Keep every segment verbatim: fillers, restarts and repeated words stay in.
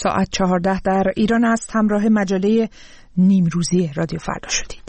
ساعت چهارده در ایران است. همراه مجله نیمروزی رادیو فردا شدید.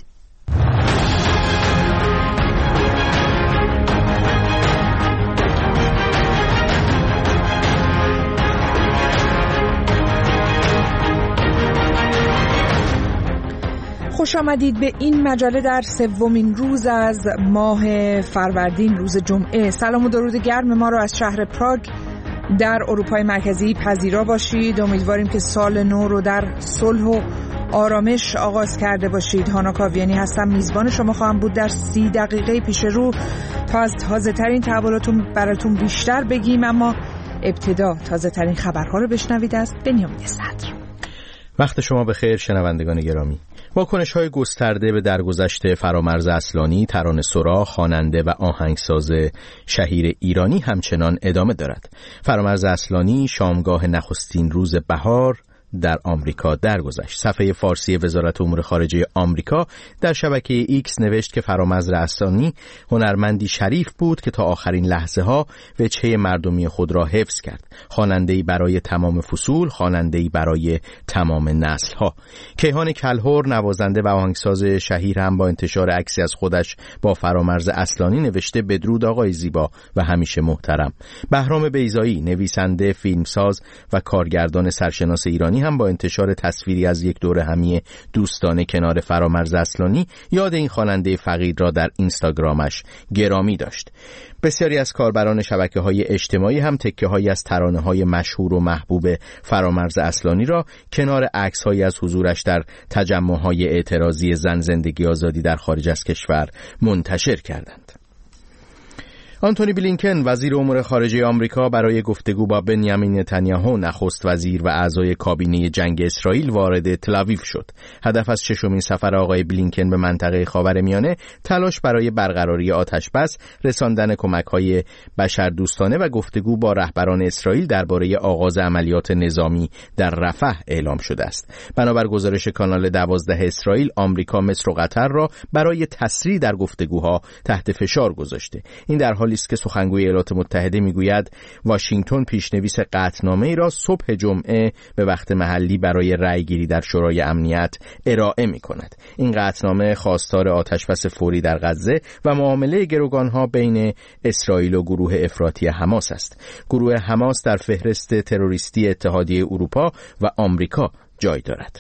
خوش آمدید به این مجله در سومین روز از ماه فروردین، روز جمعه. سلام و درود گرم ما رو از شهر پراگ در اروپای مرکزی پذیرا باشید. امیدواریم که سال نو رو در صلح و آرامش آغاز کرده باشید. هانا کاویانی هستم، میزبان شما خواهم بود در سی دقیقه پیش رو تا از تازه ترین تحولاتون براتون بیشتر بگیم، اما ابتدا تازه ترین خبرها رو بشنوید از بنیامین صدر. وقت شما بخیر شنوندگان گرامی. واکنش‌های گسترده به درگذشت فرامرز اصلانی، ترانه‌سرا، خواننده و آهنگساز شهیر ایرانی همچنان ادامه دارد. فرامرز اصلانی شامگاه نخستین روز بهار در آمریکا درگذشت. صفحه فارسی وزارت امور خارجه آمریکا در شبکه ایکس نوشت که فرامرز اصلانی هنرمندی شریف بود که تا آخرین لحظه ها وجهه مردمی خود را حفظ کرد. خواننده‌ای برای تمام فصول، خواننده‌ای برای تمام نسل ها. کیهان کلهر، نوازنده و آهنگساز شهیر، هم با انتشار عکسی از خودش با فرامرز اصلانی نوشته: بدرود آقای زیبا و همیشه محترم. بهرام بیضایی، نویسنده، فیلمساز و کارگردان سرشناس ایرانی، هم با انتشار تصویری از یک دوره همی دوستانه کنار فرامرز اصلانی یاد این خواننده فقید را در اینستاگرامش گرامی داشت. بسیاری از کاربران شبکه‌های اجتماعی هم تکه‌هایی از ترانه‌های مشهور و محبوب فرامرز اصلانی را کنار عکس‌هایی از حضورش در تجمع‌های اعتراضی زن زندگی آزادی در خارج از کشور منتشر کردند. آنتونی بلینکن، وزیر امور خارجه آمریکا، برای گفتگو با بنیامین نتانیاهو، نخست وزیر و اعضای کابینه جنگ اسرائیل، وارد تل‌آویو شد. هدف از ششمین سفر آقای بلینکن به منطقه خاورمیانه تلاش برای برقراری آتش‌بس، رساندن کمک‌های بشردوستانه و گفتگو با رهبران اسرائیل درباره آغاز عملیات نظامی در رفح اعلام شده است. بنابر گزارش کانال دوازده اسرائیل، آمریکا، مصر و قطر را برای تسریع در گفتگوها تحت فشار گذاشته. این در حالی است که سخنگوی ایالات متحده میگوید واشنگتن پیشنویس قطعنامه‌ای را صبح جمعه به وقت محلی برای رأیگیری در شورای امنیت ارائه می‌کند. این قطعنامه خواستار آتش‌بس فوری در غزه و معامله گروگان‌ها بین اسرائیل و گروه افراطی حماس است. گروه حماس در فهرست تروریستی اتحادیه اروپا و آمریکا جای دارد.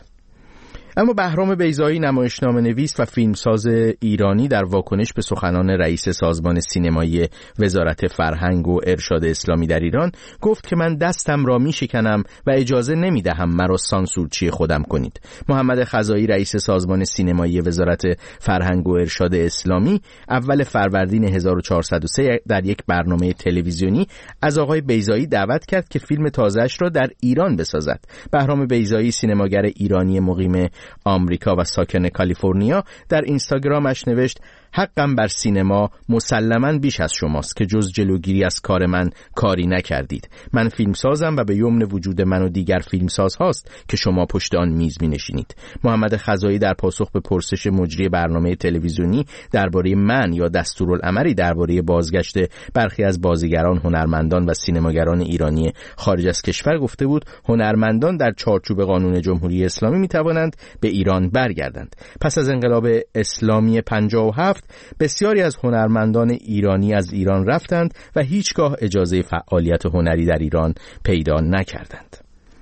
اما بهرام بیضایی، نمایشنامه نویس و فیلمساز ایرانی، در واکنش به سخنان رئیس سازمان سینمایی وزارت فرهنگ و ارشاد اسلامی در ایران گفت که من دستم را می شکنم و اجازه نمی دهم مرا سانسورچی خودم کنید. محمد خزایی، رئیس سازمان سینمایی وزارت فرهنگ و ارشاد اسلامی، اول فروردین هزار و چهارصد و سه در یک برنامه تلویزیونی از آقای بیضایی دعوت کرد که فیلم تازه‌اش را در ایران بسازد. بهرام بیضایی، سینماگر ایرانی مقیم آمریکا و ساکن کالیفرنیا، در اینستاگرامش نوشت: حقم بر سینما مسلماً بیش از شماست که جز جلوگیری از کار من کاری نکردید. من فیلمسازم و به یمن وجود من و دیگر فیلمساز هاست که شما پشت آن میز می نشینید. محمد خزایی در پاسخ به پرسش مجری برنامه تلویزیونی درباره من یا دستورالعملی درباره بازگشت برخی از بازیگران، هنرمندان و سینماگران ایرانی خارج از کشور گفته بود: هنرمندان در چارچوب قانون جمهوری اسلامی می توانند به ایران برگردند. پس از انقلاب اسلامی پنجاه و هفت بسیاری از هنرمندان ایرانی از ایران رفتند و هیچگاه اجازه فعالیت هنری در ایران پیدا نکردند.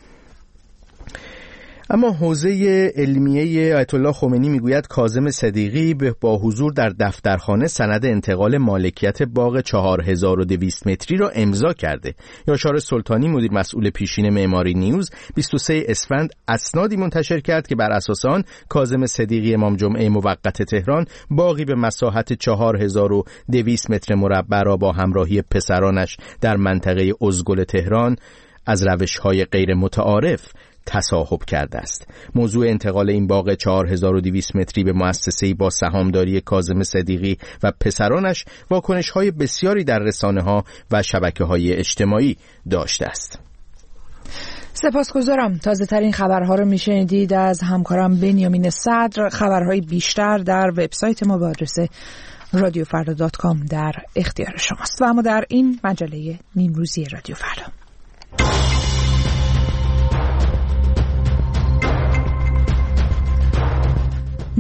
اما حوزه علمیه آیت الله خمینی میگوید کاظم صدیقی با حضور در دفترخانه سند انتقال مالکیت باغ چهار هزار و دویست متری را امضا کرده. یاشار سلطانی، مدیر مسئول پیشین معماری نیوز، بیست و سوم اسفند اسنادی منتشر کرد که بر اساس آن کاظم صدیقی امام جمعه موقت تهران باغی به مساحت چهار هزار و دویست متر مربع را با همراهی پسرانش در منطقه ازگل تهران از روش‌های غیر متعارف تصاحب کرده است. موضوع انتقال این باغ چهار هزار و دویست متری به مؤسسه‌ای با سهامداری کاظم صدیقی و پسرانش واکنش‌های بسیاری در رسانه‌ها و شبکه‌های اجتماعی داشته است. سپاسگزارم. تازه ترین خبرها رو میشنیدید از همکارم بنیامین صدر. خبرهای بیشتر در وبسایت ما با آدرس رادیو فردا دات کام در اختیار شماست. و اما در این مجله نیمروزی رادیو فردا،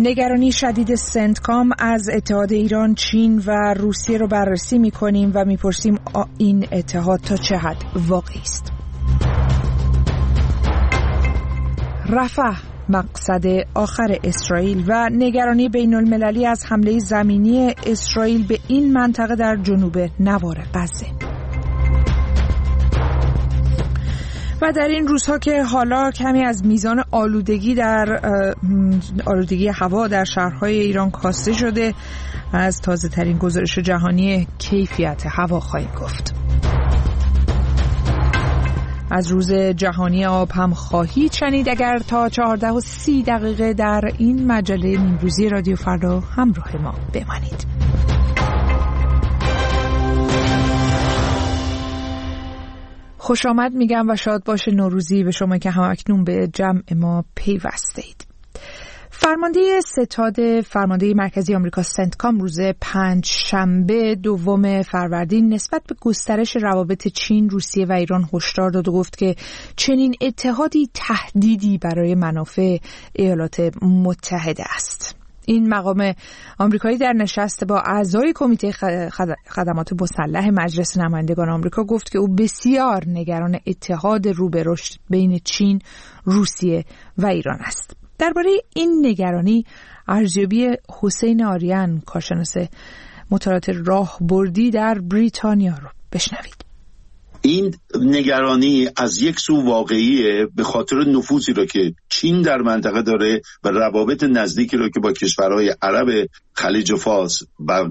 نگرانی شدید سنتکام از اتحاد ایران، چین و روسیه رو بررسی می‌کنیم و می‌پرسیم این اتحاد تا چه حد واقعی است. رفح مقصد آخر اسرائیل و نگرانی بین المللی از حمله زمینی اسرائیل به این منطقه در جنوب نوار غزه. و در این روزها که حالا کمی از میزان آلودگی در آلودگی هوا در شهرهای ایران کاسته شده، از تازه ترین گزارش جهانی کیفیت هوا خواهیم گفت. از روز جهانی آب هم خواهید شنید اگر تا چهارده و سی دقیقه در این مجله نیمروزی رادیو فردا همراه ما بمانید. خوش آمد میگم و شاد باشه نوروزی به شما که هم اکنون به جمع ما پیوسته اید. فرمانده ستاد فرمانده مرکزی آمریکا سنتکام روز پنج شنبه دوم فروردین نسبت به گسترش روابط چین، روسیه و ایران هشدار داد و گفت که چنین اتحادی تهدیدی برای منافع ایالات متحده است. این مقام آمریکایی در نشست با اعضای کمیته خدمات مسلح مجلس نمایندگان آمریکا گفت که او بسیار نگران اتحاد رو به رشد بین چین، روسیه و ایران است. درباره این نگرانی ارزیابی حسین آریان، کارشناس مطالعات راهبردی در بریتانیا رو بشنوید. این نگرانی از یک سو واقعیه به خاطر نفوذی رو که چین در منطقه داره و روابط نزدیکی رو که با کشورهای عرب خلیج فارس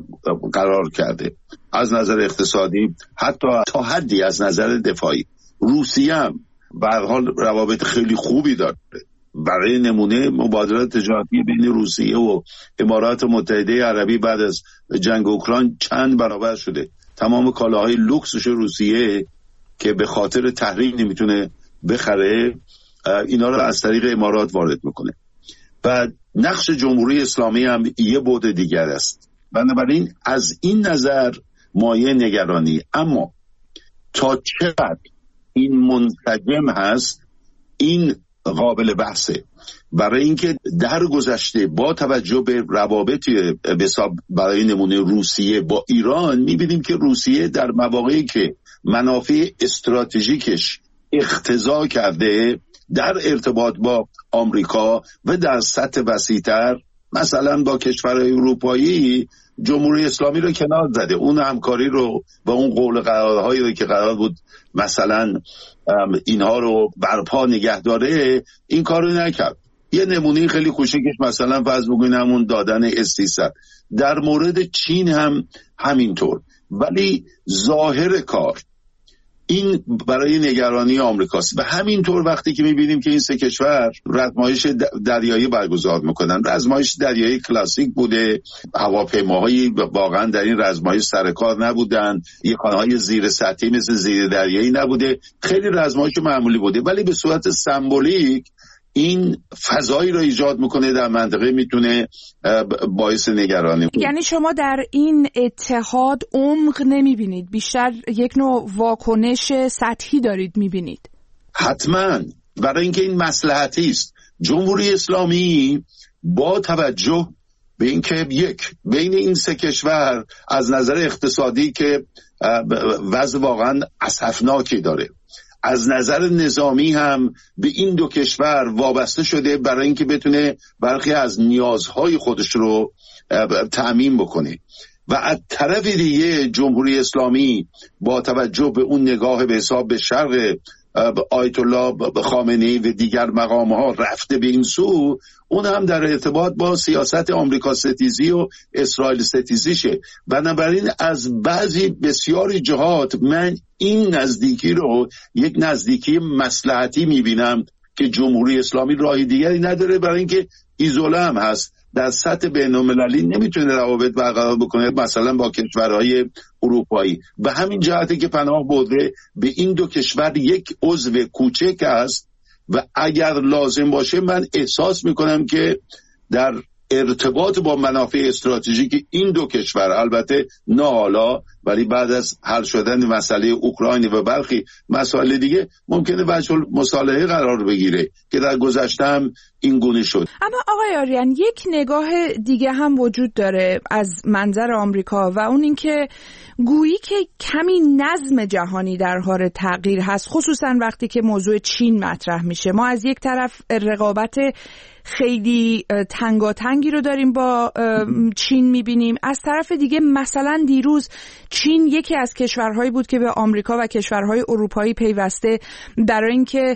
برقرار کرده، از نظر اقتصادی حتی تا حدی از نظر دفاعی. روسیه هم به هر حال روابط خیلی خوبی داره. برای نمونه مبادلات تجارتی بین روسیه و امارات متحده عربی بعد از جنگ اوکراین چند برابر شده. تمام کالاهای لوکسش روسیه که به خاطر تحریم نمیتونه بخره، اینا رو از طریق امارات وارد میکنه. و نقش جمهوری اسلامی هم یه بعد دیگر است. بنابراین از این نظر مایه نگرانی. اما تا چقدر این منسجم هست این قابل بحثه، برای اینکه در گذشته با توجه به روابطی بساب برای نمونه روسیه با ایران میبینیم که روسیه در مواقعی که منافع استراتژیکش اقتضا کرده در ارتباط با آمریکا و در سطح وسیع‌تر مثلا با کشورهای اروپایی جمهوری اسلامی رو کنار زده. اون همکاری رو و اون قول قرارهایی رو که قرار بود مثلا اینها رو برپا نگه داره این کار رو نکرد. یه نمونه خیلی کوچیکش مثلا فرض بگوین همون دادن اس سیصد. در مورد چین هم همینطور. ولی ظاهر کار این برای نگرانی آمریکاست. و همینطور وقتی که میبینیم که این سه کشور رزمایش دریایی برگزار میکنن، رزمایش دریایی کلاسیک بوده، هواپیماهایی واقعا در این رزمایش سر کار نبودن، یکانهای زیر سطحی مثل زیر دریایی نبوده، خیلی رزمایش معمولی بوده، ولی به صورت سمبولیک این فضایی رو ایجاد میکنه در منطقه، میتونه باعث نگرانی بود. یعنی شما در این اتحاد عمق نمیبینید، بیشتر یک نوع واکنش سطحی دارید میبینید؟ حتما، برای اینکه این مصلحتی است. جمهوری اسلامی با توجه به اینکه یک بین این سه کشور از نظر اقتصادی که وضع واقعا اسفناکی داره، از نظر نظامی هم به این دو کشور وابسته شده برای اینکه بتونه برخی از نیازهای خودش رو تأمین بکنه. و از طرف دیگه جمهوری اسلامی با توجه به اون نگاه به حساب به شرق آیت الله خامنه‌ای و دیگر مقام‌ها رفته به این سو، اون هم در ارتباط با سیاست آمریکا ستیزی و اسرائیل ستیزیشه. بنابراین از بعضی بسیاری جهات من این نزدیکی رو یک نزدیکی مصلحتی میبینم که جمهوری اسلامی راه دیگری نداره، برای اینکه ایزوله هم هست، در سطح بین‌المللی نمیتونه روابط برقرار بکنه مثلا با کشورهای اروپایی. به همین جهته که پناه برده به این دو کشور یک عضو کوچک است و اگر لازم باشه من احساس میکنم که در ارتباط با منافع استراتژیک این دو کشور، البته نه حالا ولی بعد از حل شدن مسئله اوکراین و برخی مسائل دیگه ممکنه وجه مصالحه قرار بگیره که در گذشته هم این گونه شد. اما آقای آریان، یک نگاه دیگه هم وجود داره از منظر آمریکا و اون این که گویی که کمی نظم جهانی در حال تغییر هست، خصوصا وقتی که موضوع چین مطرح میشه. ما از یک طرف رقابت خیلی تنگاتنگی رو داریم با چین میبینیم، از طرف دیگه مثلا دیروز چین یکی از کشورهایی بود که به آمریکا و کشورهای اروپایی پیوسته برای اینکه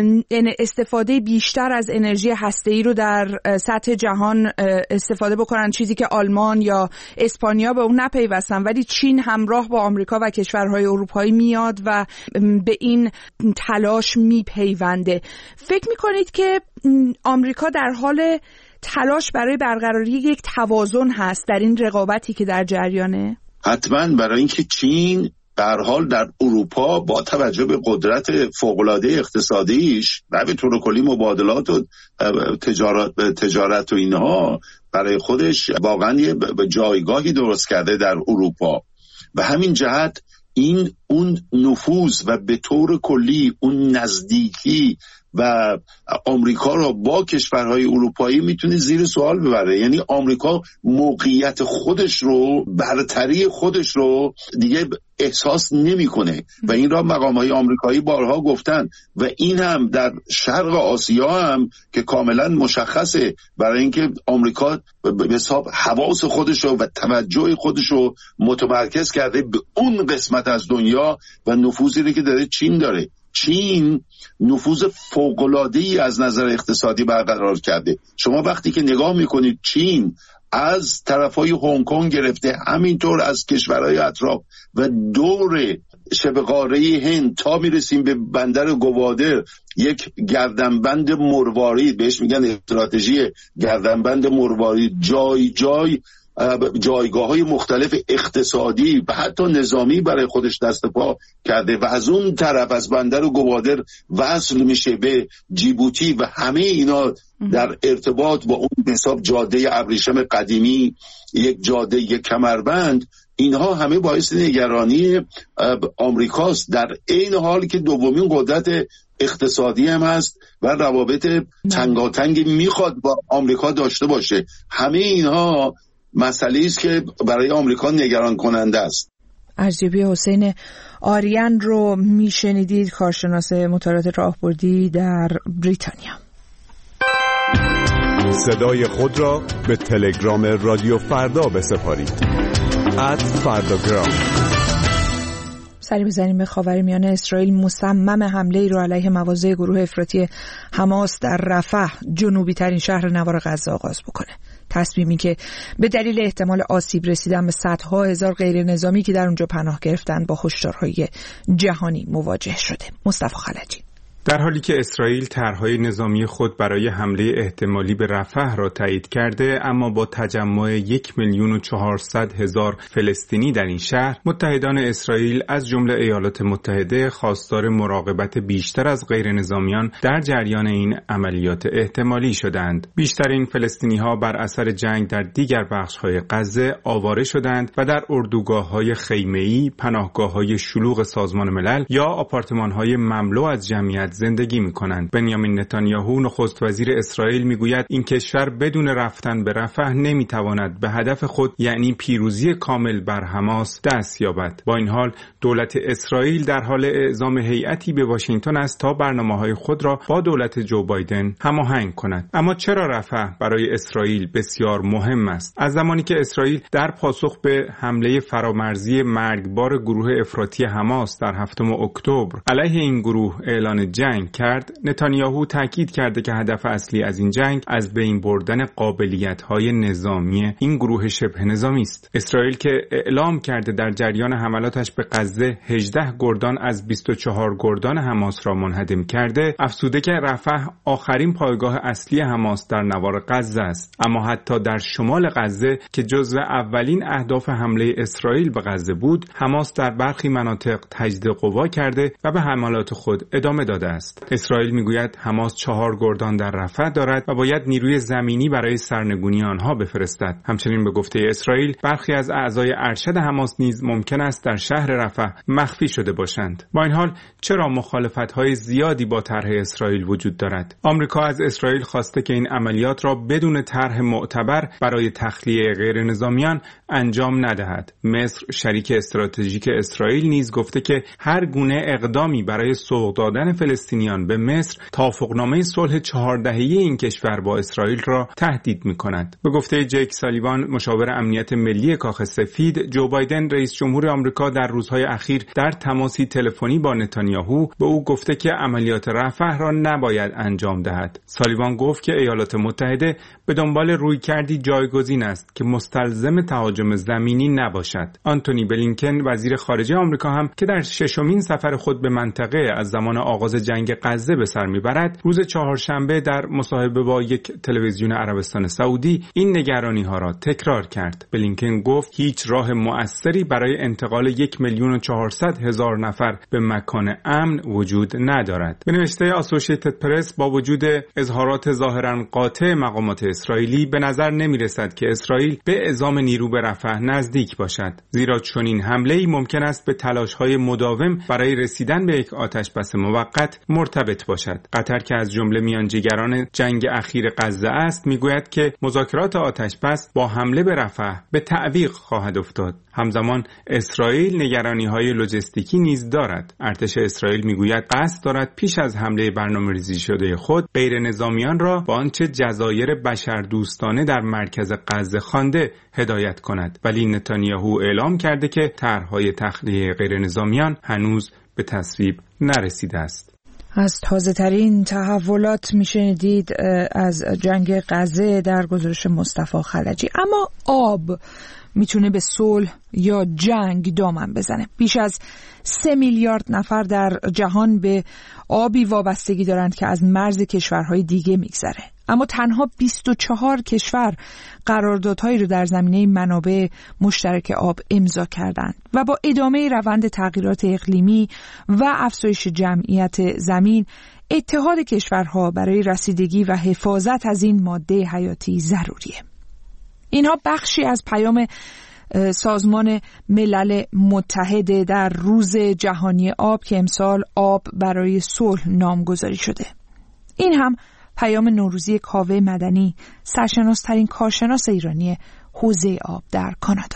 استفاده بیشتر از انرژی هسته‌ای رو در سطح جهان استفاده بکنن، چیزی که آلمان یا اسپانیا به اون نپیوستن، ولی چین همراه با آمریکا و کشورهای اروپایی میاد و به این تلاش میپیونده. فکر میکنید که آمریکا در حال تلاش برای برقراری یک توازن هست در این رقابتی که در جریانه؟ حتما، برای اینکه چین در حال در اروپا با توجه به قدرت فوق‌العاده اقتصادیش و به طور کلی مبادلات و تجارت تجارت و اینها برای خودش واقعا یه جایگاهی درست کرده در اروپا و همین جهت این اون نفوذ و به طور کلی اون نزدیکی و آمریکا را با کشورهای اروپایی میتونه زیر سوال ببره. یعنی آمریکا موقعیت خودش رو، برتری خودش رو دیگه احساس نمیکنه و این را مقامهای آمریکایی بارها گفتن و این هم در شرق آسیا هم که کاملا مشخصه، برای اینکه آمریکا به حساب حواس خودش رو و توجه خودش رو متمرکز کرده به اون قسمت از دنیا و نفوذی که داره چین داره. چین نفوذ فوق‌العاده‌ای از نظر اقتصادی برقرار کرده. شما وقتی که نگاه میکنید چین از طرفای هنگ کنگ گرفته، همینطور از کشورهای اطراف و دور شبه قاره هند تا میرسیم به بندر گوادر، یک گردنبند مروارید، بهش میگن استراتژی گردنبند مروارید، جای جای جایگاه های مختلف اقتصادی و حتی نظامی برای خودش دست پا کرده و از اون طرف از بندر گوادر وصل میشه به جیبوتی و همه اینا در ارتباط با اون حساب جاده ابریشم قدیمی، یک جاده، یک کمربند. اینها همه باعث نگرانی آمریکاست، در این حال که دومین قدرت اقتصادی هم هست و روابط تنگاتنگی میخواد با آمریکا داشته باشه. همه اینها مسئله است که برای آمریکا نگران کننده است. ارزیابی حسین آریان رو میشنیدید، کارشناس مطالعات راهبردی در بریتانیا. صدای خود را به تلگرام رادیو فردا بسپارید. ات فرداگرام. سری بزنیم به خاورمیانه. اسرائیل مصمم حمله ای رو علیه مواضع گروه افراطی حماس در رفح، جنوبی ترین شهر نوار غزه، آغاز بکنه. تصمیمی که به دلیل احتمال آسیب رسیدن به صدها هزار غیر نظامی که در اونجا پناه گرفتن با هشدارهای جهانی مواجه شده. مصطفی خلجی. در حالی که اسرائیل طرح‌های نظامی خود برای حمله احتمالی به رفح را تایید کرده، اما با تجمع یک میلیون و چهارصد هزار فلسطینی در این شهر، متحدان اسرائیل از جمله ایالات متحده خواستار مراقبت بیشتر از غیر نظامیان در جریان این عملیات احتمالی شدند. بیشتر این فلسطینی‌ها بر اثر جنگ در دیگر بخش‌های غزه آواره شدند و در اردوگاه‌های خیمه‌ای، پناهگاه‌های شلوغ سازمان ملل یا آپارتمان‌های مملو از جمعیت زندگی می‌کنند. بنیامین نتانیاهو نخست وزیر اسرائیل میگوید این کشور بدون رفتن به رفح نمیتواند به هدف خود، یعنی پیروزی کامل بر حماس، دست یابد. با این حال دولت اسرائیل در حال اعزام هیئتی به واشنگتن است تا برنامه‌های خود را با دولت جو بایدن هماهنگ کند. اما چرا رفح برای اسرائیل بسیار مهم است؟ از زمانی که اسرائیل در پاسخ به حمله فرامرزی مرگبار گروه افراطی حماس در هفتم اکتبر علیه این گروه اعلان جنگ کرد، نتانیاهو تاکید کرده که هدف اصلی از این جنگ از بین بردن قابلیت‌های نظامی این گروه شبه نظامی است. اسرائیل که اعلام کرده در جریان حملاتش به غزه هجده گردان از بیست و چهار گردان حماس را منهدم کرده، افزوده که رفح آخرین پایگاه اصلی حماس در نوار غزه است. اما حتی در شمال غزه که جزو اولین اهداف حمله اسرائیل به غزه بود، حماس در برخی مناطق تجدید قوا کرده و به حملات خود ادامه داده است. اسرائیل میگوید حماس چهار گردان در رفح دارد و باید نیروی زمینی برای سرنگونی آنها بفرستد. همچنین به گفته اسرائیل برخی از اعضای ارشد حماس نیز ممکن است در شهر رفح مخفی شده باشند. با این حال چرا مخالفت‌های زیادی با طرح اسرائیل وجود دارد؟ آمریکا از اسرائیل خواسته که این عملیات را بدون طرح معتبر برای تخلیه غیر نظامیان انجام ندهد. مصر شریک استراتژیک اسرائیل نیز گفته که هر گونه اقدامی برای سوق دادن فلسطینیان به مصر توافقنامه صلح چهار دهه‌ای این کشور با اسرائیل را تهدید می‌کند. به گفته جیک سالیوان مشاور امنیت ملی کاخ سفید، جو بایدن رئیس جمهور آمریکا در روزهای اخیر در تماسی تلفنی با نتانیاهو به او گفته که عملیات رفح را نباید انجام دهد. سالیوان گفت که ایالات متحده به دنبال رویکردی جایگزین است که مستلزم تهاجم زمینی نباشد. آنتونی بلینکن وزیر خارجه آمریکا هم که در ششمین سفر خود به منطقه از زمان آغاز جنگ غزه به سر میبرد، روز چهارشنبه در مصاحبه با یک تلویزیون عربستان سعودی این نگرانی ها را تکرار کرد. بلینکن گفت هیچ راه مؤثری برای انتقال یک میلیون و چهارصد هزار نفر به مکان امن وجود ندارد. به نوشته آسوشیتد پرس، با وجود اظهارات ظاهراً قاطع مقامات اسرائیلی به نظر نمی رسد که اسرائیل به اعزام نیرو به رفح نزدیک باشد، زیرا چنین حمله‌ای ممکن است به تلاش‌های مداوم برای رسیدن به یک آتش‌بس موقت مرتبط باشد. قطر که از جمله میانجیگران جنگ اخیر غزه است، میگوید که مذاکرات آتش‌بس با حمله به رفح به تعویق خواهد افتاد. همزمان اسرائیل نگرانی‌های لوجستیکی نیز دارد. ارتش اسرائیل میگوید قصد دارد پیش از حمله برنامه‌ریزی شده خود غیر نظامیان را با آنچه جزایر بشردوستانه در مرکز غزه خوانده هدایت کند، ولی نتانیاهو اعلام کرده که طرح‌های تخلیه غیر نظامیان هنوز به تصویب نرسیده است. از تازه ترین تحولات میشنیدید از جنگ غزه در گزارش مصطفی خلجی. اما آب میتونه به صلح یا جنگ دامن بزنه. بیش از سه میلیارد نفر در جهان به آبی وابستگی دارند که از مرز کشورهای دیگه میگذره. اما تنها بیست و چهار کشور قراردادهایی رو در زمینه منابع مشترک آب امضا کردند و با ادامه روند تغییرات اقلیمی و افزایش جمعیت زمین، اتحاد کشورها برای رسیدگی و حفاظت از این ماده حیاتی ضروریه. اینها بخشی از پیام سازمان ملل متحد در روز جهانی آب که امسال آب برای صلح نامگذاری شده. این هم پیام نوروزی کاوه مدنی، سرشناس‌ترین کارشناس ایرانی حوزه آب در کانادا.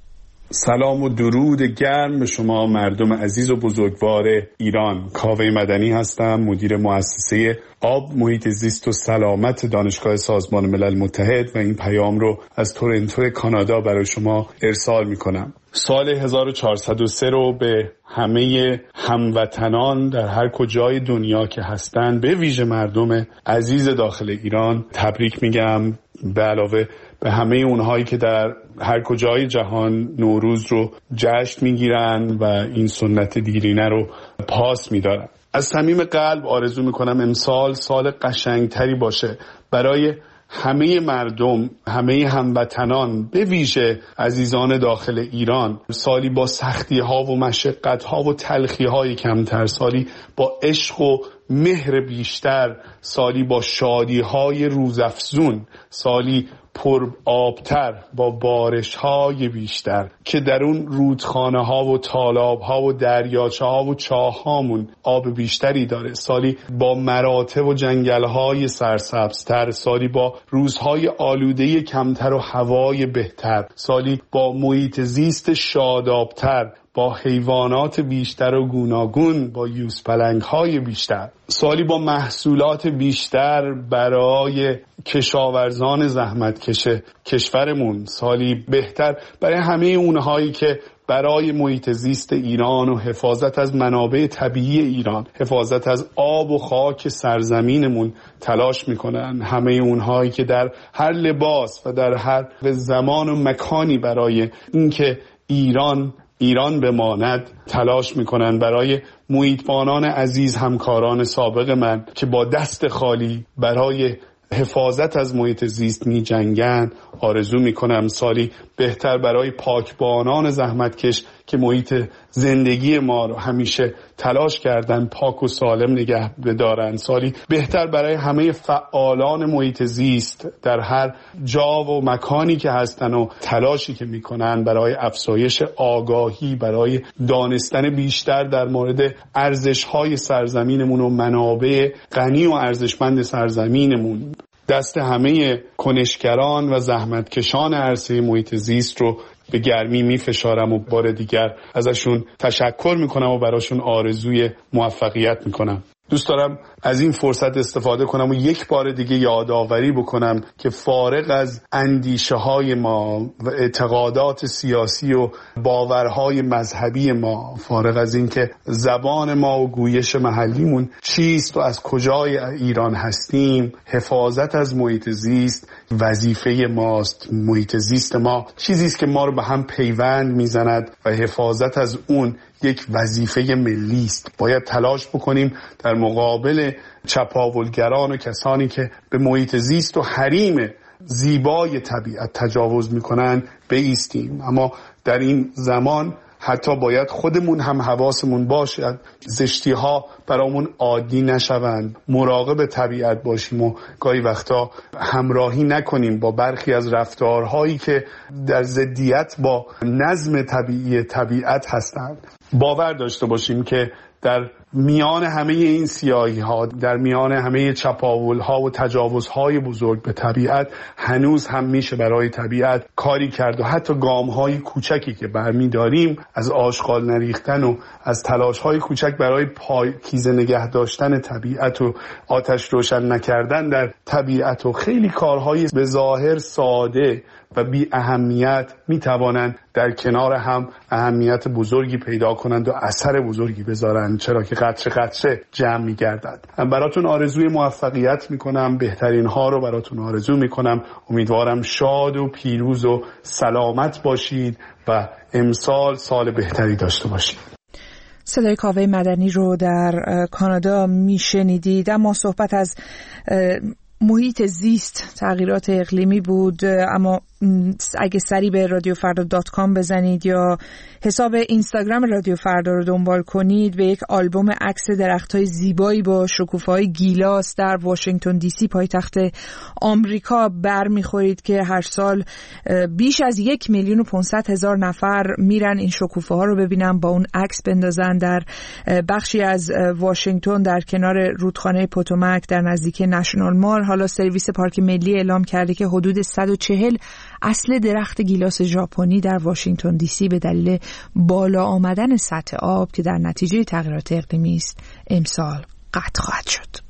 سلام و درود گرم به شما مردم عزیز و بزرگوار ایران. کاوه مدنی هستم، مدیر مؤسسه آب، محیط زیست و سلامت دانشگاه سازمان ملل متحد و این پیام رو از تورنتو کانادا برای شما ارسال میکنم. سال هزار و چهارصد و سه رو به همه هموطنان در هر کجای دنیا که هستن، به ویژه مردم عزیز داخل ایران تبریک میگم، به علاوه به همه اونهایی که در هر کجای جهان نوروز رو جشن میگیرن و این سنت دیرینه رو پاس میدارن. از صمیم قلب آرزو میکنم امسال سال قشنگتری باشه برای همه مردم، همه هموطنان، به ویژه عزیزان داخل ایران. سالی با سختی ها و مشقت ها و تلخی های کمتر، سالی با عشق و مهر بیشتر، سالی با شادی های روزافزون، سالی پر آبتر با بارش های بیشتر که در اون رودخانه ها و تالاب ها و دریاچه ها و چاه هامون آب بیشتری داره. سالی با مراتع و جنگل های سرسبزتر، سالی با روزهای آلوده کمتر و هوای بهتر، سالی با محیط زیست شادابتر، با حیوانات بیشتر و گوناگون، با یوزپلنگ‌های بیشتر، سالی با محصولات بیشتر برای کشاورزان زحمتکش کشورمون، سالی بهتر برای همه اونهایی که برای محیط زیست ایران و حفاظت از منابع طبیعی ایران، حفاظت از آب و خاک سرزمینمون تلاش میکنن، همه اونهایی که در هر لباس و در هر زمان و مکانی برای اینکه ایران ایران بماند تلاش میکنن، برای محیطبانان عزیز، همکاران سابق من که با دست خالی برای حفاظت از محیط زیست می جنگن، آرزو میکنم سالی بهتر برای پاکبانان زحمتکش که محیط زندگی ما رو همیشه تلاش کردن پاک و سالم نگه بدارن. سالی بهتر برای همه فعالان محیط زیست در هر جا و مکانی که هستن و تلاشی که میکنن برای افزایش آگاهی، برای دانستن بیشتر در مورد ارزش‌های سرزمینمون و منابع غنی و ارزشمند سرزمینمون. دست همه کنشگران و زحمتکشان عرصه محیط زیست رو به گرمی میفشارم و بار دیگر ازشون تشکر میکنم و براشون آرزوی موفقیت میکنم. دوست دارم از این فرصت استفاده کنم و یک بار دیگه یادآوری بکنم که فارغ از اندیشه های ما و اعتقادات سیاسی و باورهای مذهبی ما، فارغ از این که زبان ما و گویش محلیمون چیست و از کجای ایران هستیم، حفاظت از محیط زیست وظیفه ماست. محیط زیست ما چیزی است که ما رو به هم پیوند میزند و حفاظت از اون یک وظیفه ملی است. باید تلاش بکنیم در مقابل چپاولگران و کسانی که به محیط زیست و حریم زیبای طبیعت تجاوز میکنن بایستیم. اما در این زمان حتی باید خودمون هم حواسمون باشد زشتی ها برامون عادی نشوند، مراقب طبیعت باشیم و گاهی وقتا همراهی نکنیم با برخی از رفتارهایی که در ضدیت با نظم طبیعی طبیعت هستند. باور داشته باشیم که در میان همه این سیاهی ها، در میان همه چپاول ها و تجاوز های بزرگ به طبیعت، هنوز هم میشه برای طبیعت کاری کرد و حتی گام های کوچکی که برمی داریم از آشغال نریختن و از تلاش های کوچک برای پاکیزه نگه داشتن طبیعت و آتش روشن نکردن در طبیعت و خیلی کارهای به ظاهر ساده و بی اهمیت می توانند در کنار هم اهمیت بزرگی پیدا کنند و اثر بزرگی بذارند، چرا که قطره قطره جمع می گردد. من براتون آرزوی موفقیت می کنم، بهترین ها رو براتون آرزو می کنم. امیدوارم شاد و پیروز و سلامت باشید و امسال سال بهتری داشته باشید. صدای کاوه مدنی رو در کانادا می شنیدید. اما صحبت از محیط زیست، تغییرات اقلیمی بود. اما اگه سری به رادیو فردا دات کام بزنید یا حساب اینستاگرام رادیو فردا رو دنبال کنید، به یک آلبوم عکس درخت‌های زیبایی با شکوفه‌های گیلاس در واشنگتن دی سی پایتخت آمریکا برمیخورید که هر سال بیش از یک میلیون و پانصد هزار نفر میرن این شکوفه‌ها رو ببینن، با اون عکس بندازن. در بخشی از واشنگتن در کنار رودخانه پوتومک در نزدیکی نشنال مال، حالا سرویس پارک ملی اعلام کرده که حدود صد و چهل اصل درخت گیلاس ژاپنی در واشنگتن دی سی به دلیل بالا آمدن سطح آب که در نتیجه تغییرات اقلیمی است امسال قطع خواهد شد.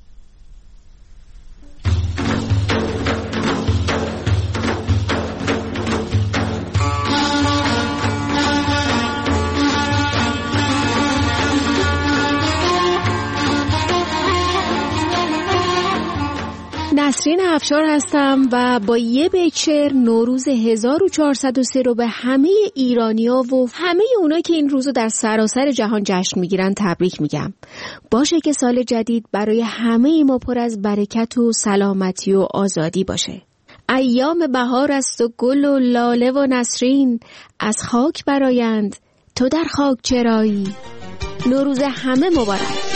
نسرین افشار هستم و با یه بیت شعر نوروز هزار و چهارصد و سه رو به همه ایرانی‌ها و همه اونا که این روزو در سراسر جهان جشن میگیرن تبریک میگم. باشه که سال جدید برای همه ما پر از برکت و سلامتی و آزادی باشه. ایام بهار است و گل و لاله و نسرین از خاک برآیند، تو در خاک چرایی؟ نوروز همه مبارک.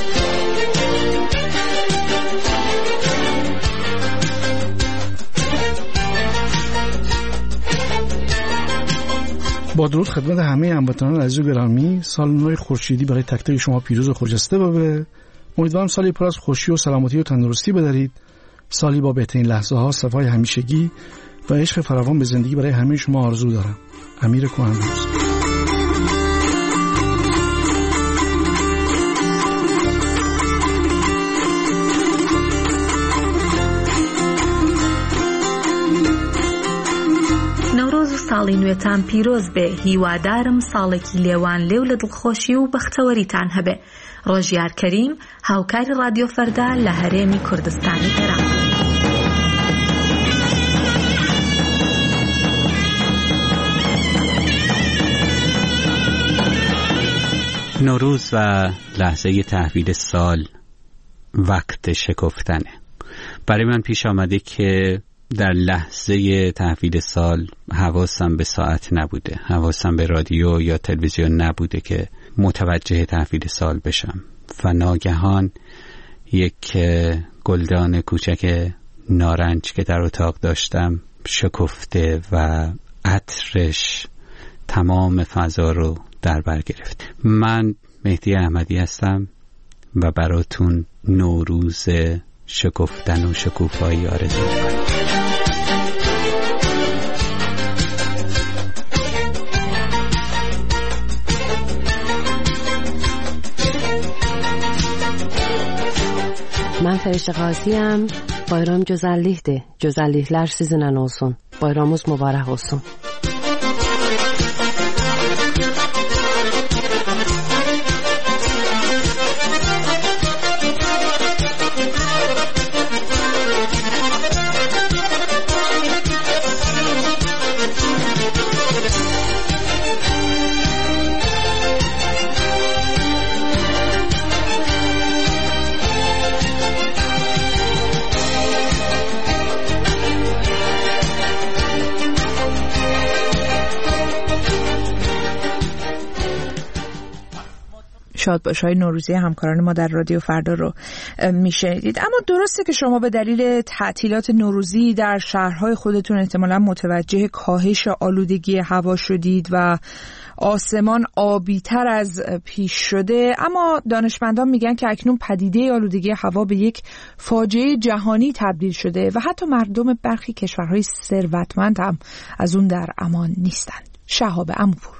با درود خدمت همه هموطنان عزیز و گرامی، سال نو خورشیدی برای تک تک شما پیروز و خرجسته باشه. امیدوارم سالی پر از خوشی و سلامتی و تندرستی بدارید، سالی با بهترین لحظه ها، صفای همیشگی و عشق فراوان به زندگی برای همه شما آرزو دارم. امیر کهن‌روز. ساڵی نوێتان پیرۆز بێ. هیوادارم ساڵێکی لێوان لێو لە دڵخۆشی و بەختەوەریتان هەبێ. ڕۆژیار کەریم، هاوکاری رادیۆ فەردا لە هەرێمی کوردستانی ئێران. نوروز و لحظه تحویل سال وقت شکفتنه. برای من پیش آمده که در لحظه تحویل سال حواسم به ساعت نبوده، حواسم به رادیو یا تلویزیون نبوده که متوجه تحویل سال بشم و ناگهان یک گلدان کوچک نارنج که در اتاق داشتم شکفته و عطرش تمام فضا رو در بر گرفت. من مهدی احمدی هستم و براتون نوروز شکفتن و شکوفایی آرزو می‌کنم. Ben Ferişte Gaziyem. Bayram güzellikdir. Güzellikler sizinle olsun. Bayramımız mübarek olsun. شادباشی‌های نوروزی همکاران ما در رادیو فردا رو میشنیدید. اما درسته که شما به دلیل تعطیلات نوروزی در شهرهای خودتون احتمالاً متوجه کاهش آلودگی هوا شدید و آسمان آبی‌تر از پیش شده، اما دانشمندان میگن که اکنون پدیده آلودگی هوا به یک فاجعه جهانی تبدیل شده و حتی مردم برخی کشورهای ثروتمند هم از اون در امان نیستند. شهاب عموپور.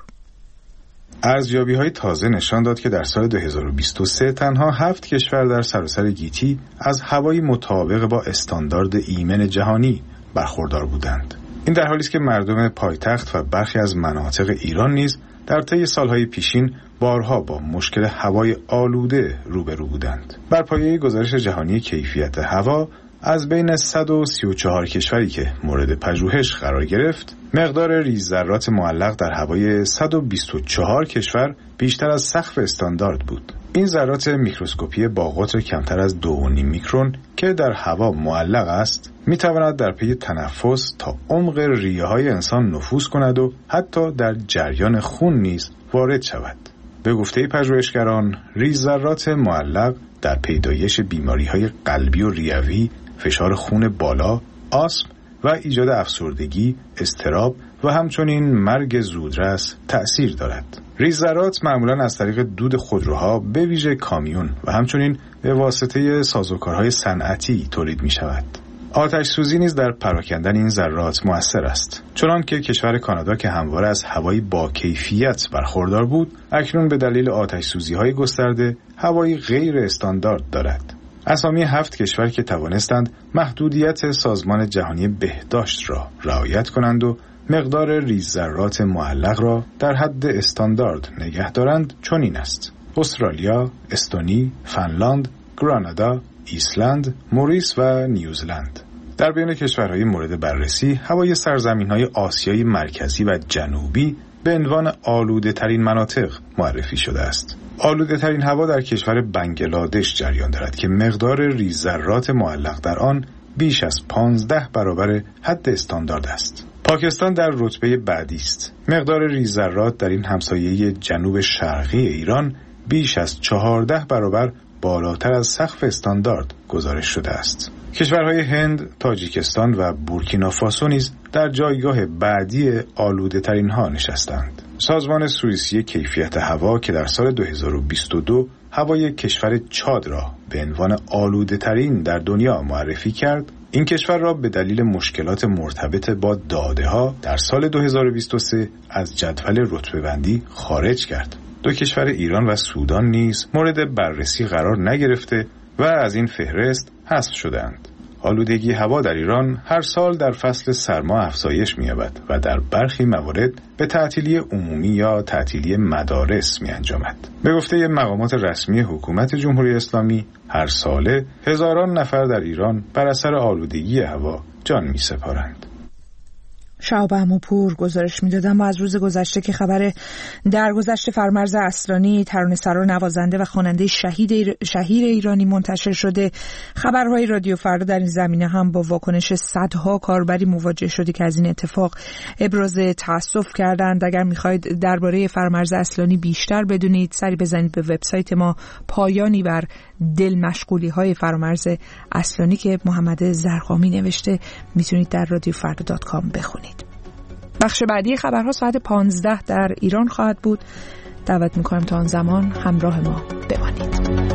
ارزیابی‌های تازه نشان داد که در سال دو هزار و بیست و سه تنها هفت کشور در سراسر گیتی از هوایی مطابق با استاندارد ایمن جهانی برخوردار بودند. این در حالی است که مردم پایتخت و برخی از مناطق ایران نیز در طی سالهای پیشین بارها با مشکل هوای آلوده روبرو بودند. بر پایه گزارش جهانی کیفیت هوا، از بین صد و سی و چهار کشوری که مورد پژوهش قرار گرفت، مقدار ریزذرات معلق در هوای صد و بیست و چهار کشور بیشتر از سقف استاندارد بود. این ذرات میکروسکوپی با قطر کمتر از دو و نیم میکرون که در هوا معلق است، می تواند در پی تنفس تا عمق ریه های انسان نفوذ کند و حتی در جریان خون نیز وارد شود. به گفته پژوهشگران، ریزذرات معلق در پیدایش بیماری‌های قلبی و ریوی، فشار خون بالا، آسم و ایجاد افسردگی، اضطراب و همچنین مرگ زودرس تأثیر دارد. ریزذرات معمولاً از طریق دود خودروها به ویژه کامیون و همچنین به واسطه سازوکارهای صنعتی تولید می شود. آتش سوزی نیز در پراکندن این ذرات مؤثر است. چنان که کشور کانادا که همواره از هوایی با کیفیت برخوردار بود، اکنون به دلیل آتش سوزی های گسترده هوایی غیر استاندارد دارد. اسامی هفت کشور که توانستند محدودیت سازمان جهانی بهداشت را رعایت کنند و مقدار ریزذرات معلق را در حد استاندارد نگه دارند چنین است: استرالیا، استونی، فنلاند، گرانادا، ایسلند، موریس و نیوزلند. در بین کشورهای مورد بررسی، هوای سرزمین‌های آسیای مرکزی و جنوبی به عنوان آلوده ترین مناطق معرفی شده است. آلوده ترین هوا در کشور بنگلادش جریان دارد که مقدار ریزذرات معلق در آن بیش از پانزده برابر حد استاندارد است. پاکستان در رتبه بعدی است. مقدار ریزذرات در این همسایه جنوب شرقی ایران بیش از چهارده برابر بالاتر از سقف استاندارد گزارش شده است. کشورهای هند، تاجیکستان و بورکینافاسو نیز در جایگاه بعدی آلوده ترین ها نشستند. سازمان سوئیسی کیفیت هوا که در سال دو هزار و بیست و دو هوای کشور چاد را به عنوان آلوده ترین در دنیا معرفی کرد، این کشور را به دلیل مشکلات مرتبط با داده ها در سال دو هزار و بیست و سه از جدول رتبه بندی خارج کرد. دو کشور ایران و سودان نیز مورد بررسی قرار نگرفته و از این فهرست حذف شدند. آلودگی هوا در ایران هر سال در فصل سرما افزایش می‌یابد و در برخی موارد به تعطیلی عمومی یا تعطیلی مدارس می‌انجامد. به گفته مقامات رسمی حکومت جمهوری اسلامی، هر ساله هزاران نفر در ایران بر اثر آلودگی هوا جان می‌سپارند. شهاب عموپور گزارش میدادم و از روز گذشته که خبر درگذشت فرامرز اصلانی، ترانه‌سرا، نوازنده و خواننده شهید شهیر ایرانی منتشر شده، خبرهای رادیو فردا در این زمینه هم با واکنش صدها کاربری مواجه شده که از این اتفاق ابراز تأسف کردند. اگر میخواید درباره فرامرز اصلانی بیشتر بدونید، سری بزنید به وبسایت ما، پایانی بر دل مشغولی های فرامرز اصلانی که محمد زرقامی نوشته میتونید در رادیو فردا دات کام بخونید. بخش بعدی خبرها ساعت پانزده در ایران خواهد بود. دعوت میکنم تا آن زمان همراه ما بمانید.